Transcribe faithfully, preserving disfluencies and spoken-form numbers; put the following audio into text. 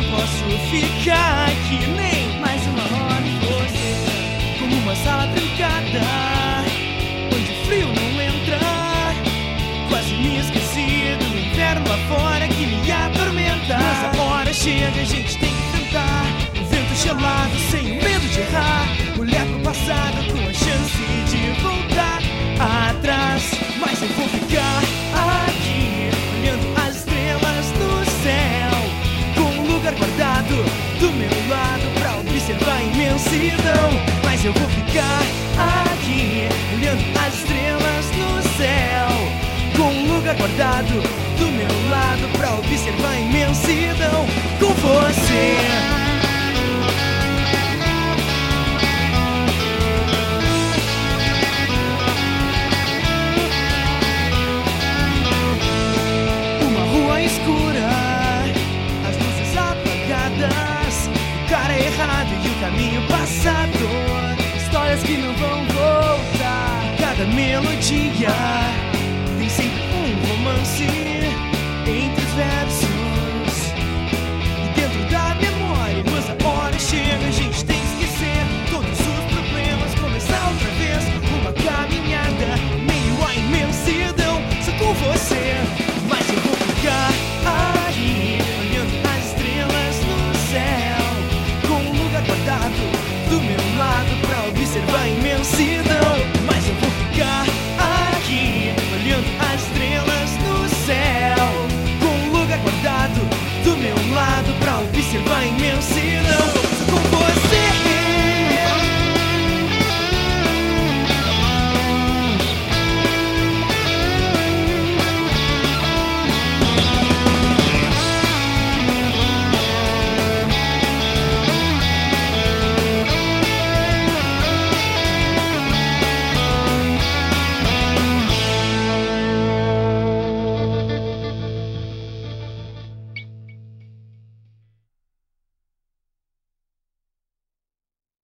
posso ficar aqui nem mais uma hora com você. Como uma sala trancada, onde o frio não entra. Quase me esqueci do inverno lá fora que me atormenta. Mas a hora chega, a gente tem que enfrentar o vento gelado sem medo de errar. Olhar pro passado com a chance de voltar atrás. Mas eu vou ficar aqui, olhando as estrelas no céu, com um lugar guardado do meu lado pra observar a imensidão. Mas eu vou ficar aqui, olhando as estrelas no céu, com um lugar guardado do meu lado pra observar a imensidão com você. Caminho passador, histórias que não vão voltar. Cada melodia tem sempre um romance entre os versos e dentro da memória. Mas a hora chega, a gente tem que esquecer todos os problemas, começar outra vez uma caminhada meio à imensidão. Só com você, mas eu vou ficar aí, olhando as estrelas no céu, guardado do meu lado pra observar a imensidão. Mas eu vou ficar aqui, olhando as estrelas no céu, com um lugar guardado do meu lado pra observar a imensidão.